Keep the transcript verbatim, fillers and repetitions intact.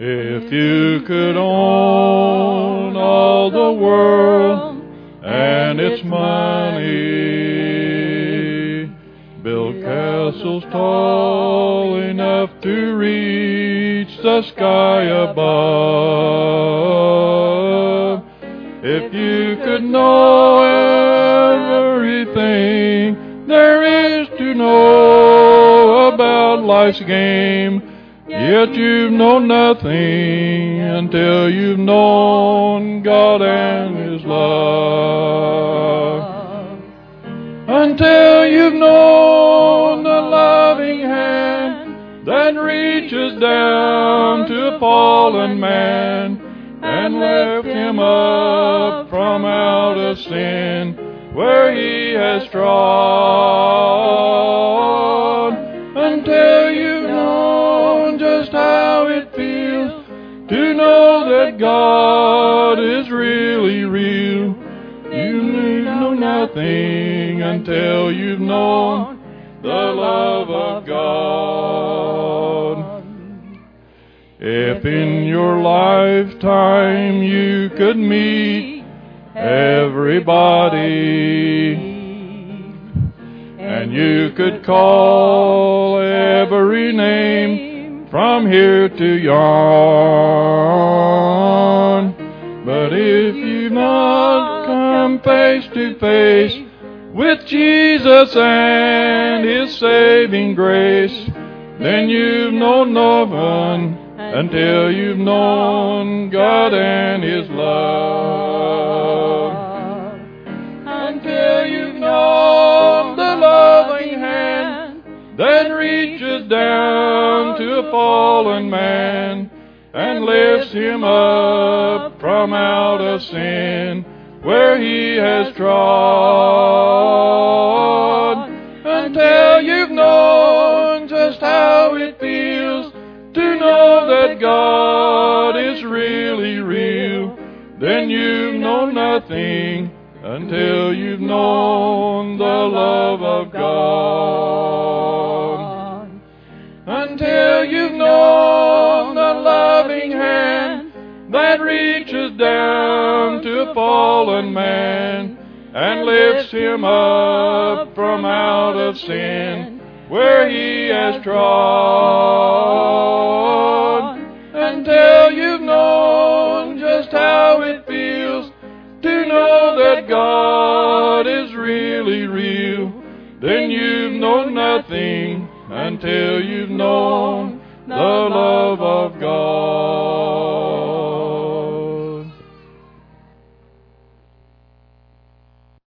If you could own all the world and its money, build castles tall enough to reach the sky above. If you could know everything there is to know about life's game, yet you've known nothing until you've known God and His love. Until you've known the loving hand that reaches down to a fallen man and lift him up from out of sin where he has trod. Until you've known just how it feels to know that God is really real, you know nothing until you've known the love of God. If in your lifetime you could meet everybody, and you could call every name from here to yon, but if you've not come face to face with Jesus and His saving grace, then you've known no one until you've known God and His love. Until you've known the loving hand that reaches down to a fallen man and lifts him up from out of sin where he has trod. Until you've known just how it feels to know that God is really real, then you've known nothing until you've known the love of God. Until you've known the loving hand that reaches down to a fallen man and lifts him up from out of sin where he has trod. Until you've known just how it feels to know that God is really real, then you've known nothing until you've known